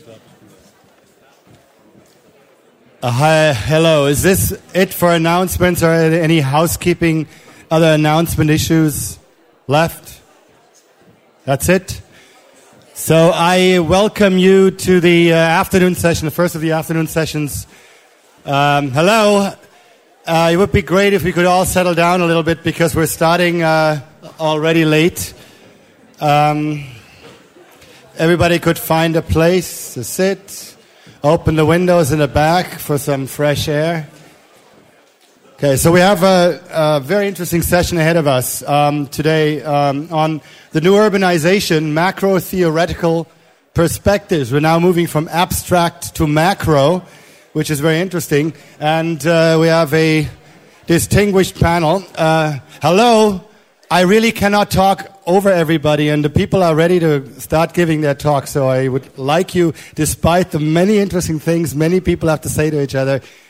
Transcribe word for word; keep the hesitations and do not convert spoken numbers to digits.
Uh, hi, hello. Is this it for announcements or any housekeeping, other announcement issues left? That's it? So I welcome you to the uh, afternoon session, the first of the afternoon sessions. Um, hello. Uh, it would be great if we could all settle down a little bit because we're starting uh, already late. Um, everybody could find a place to sit. Open the windows in the back for some fresh air. Okay, so we have a, a very interesting session ahead of us um, today um, on the new urbanization, macro-theoretical perspectives. We're now moving from abstract to macro, which is very interesting. And uh, we have a distinguished panel. Uh, hello. I really cannot talk over everybody, and the people are ready to start giving their talk. So I would like you, despite the many interesting things many people have to say to each other,